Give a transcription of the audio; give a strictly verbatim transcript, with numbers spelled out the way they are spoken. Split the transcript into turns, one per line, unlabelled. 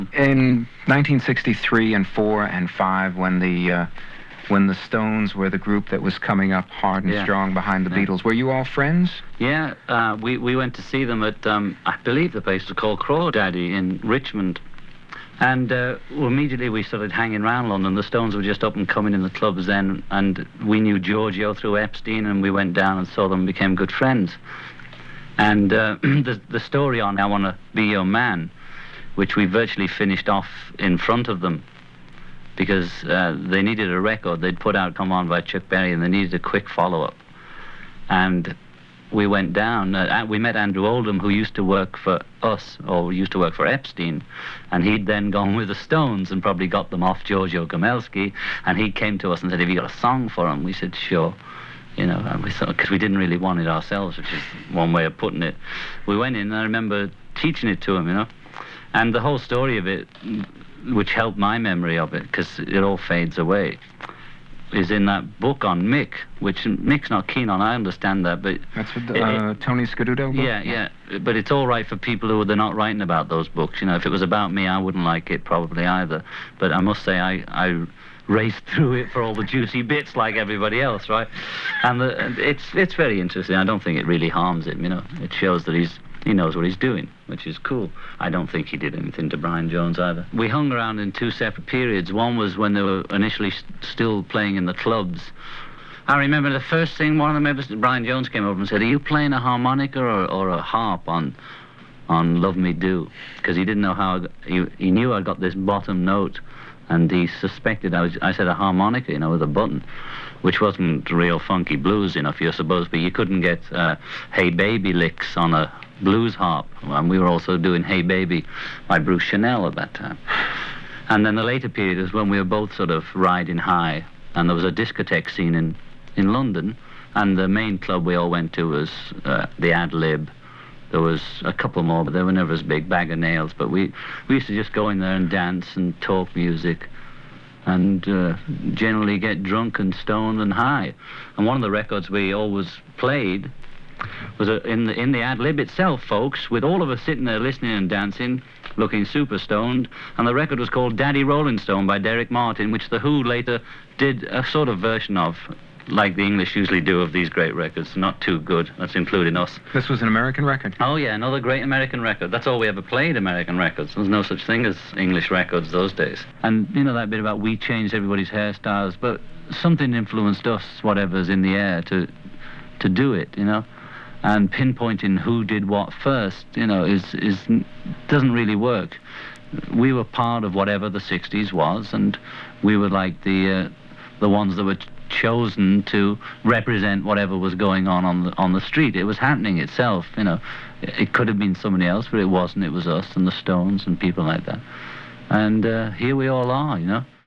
In nineteen sixty-three and four and five, when the uh, when the Stones were the group that was coming up hard and
yeah.
strong behind the
yeah.
Beatles, were you all friends?
Yeah, uh, we, we went to see them at, um, I believe the place was called Crawdaddy in Richmond. And uh, immediately we started hanging around London. The Stones were just up and coming in the clubs then, and we knew Giorgio through Epstein, and we went down and saw them and became good friends. And uh, the, the story on I Want to Be Your Man, which we virtually finished off in front of them, because uh, they needed a record. They'd put out Come On by Chuck Berry, and they needed a quick follow-up. And we went down, uh, we met Andrew Oldham, who used to work for us, or used to work for Epstein, and he'd then gone with the Stones and probably got them off Giorgio Gomelski, and he came to us and said, have you got a song for him? We said, sure. You know, and we thought, because we didn't really want it ourselves, which is one way of putting it. We went in, and I remember teaching it to him, you know, and the whole story of it, which helped my memory of it, because it all fades away, is in that book on Mick, which Mick's not keen on. I understand that, but
that's what the, uh,
it,
Tony Scaduto book?
Yeah, yeah. But it's all right for people who they're not writing about those books. You know, if it was about me, I wouldn't like it probably either. But I must say, I I raced through it for all the juicy bits like everybody else, right? And the, it's it's very interesting. I don't think it really harms him. You know, it shows that he's. He knows what he's doing, which is cool. I don't think he did anything to Brian Jones either. We hung around in two separate periods. One was when they were initially st still playing in the clubs. I remember the first thing one of the members, Brian Jones, came over and said, are you playing a harmonica or, or a harp on on Love Me Do? Because he didn't know how, I, he, he knew I got this bottom note, and he suspected I was, I said a harmonica, you know, with a button, which wasn't real funky blues enough, you suppose, but you couldn't get uh, Hey Baby licks on a blues harp, and we were also doing Hey Baby by Bruce Chanel at that time. And then the later period is when we were both sort of riding high, and there was a discotheque scene in, in London, and the main club we all went to was uh, the Ad Lib. There was a couple more, but they were never as big, Bag of Nails, but we, we used to just go in there and dance and talk music, and uh, generally get drunk and stoned and high. And one of the records we always played was a, in the in the Ad Lib itself, folks, with all of us sitting there listening and dancing, looking super stoned, and the record was called Daddy Rolling Stone by Derek Martin, which The Who later did a sort of version of, like the English usually do of these great records. Not too good, that's including us.
This was an American record?
Oh yeah, another great American record. That's all we ever played, American records. There was no such thing as English records those days. And you know that bit about we changed everybody's hairstyles, but something influenced us, whatever's in the air, to to do it, you know? And pinpointing who did what first, you know, is is doesn't really work. We were part of whatever the sixties was, and we were like the uh, the ones that were chosen to represent whatever was going on on the on the street. It was happening itself, you know. It could have been somebody else, but it wasn't. It was us and the Stones and people like that. And uh, here we all are, you know.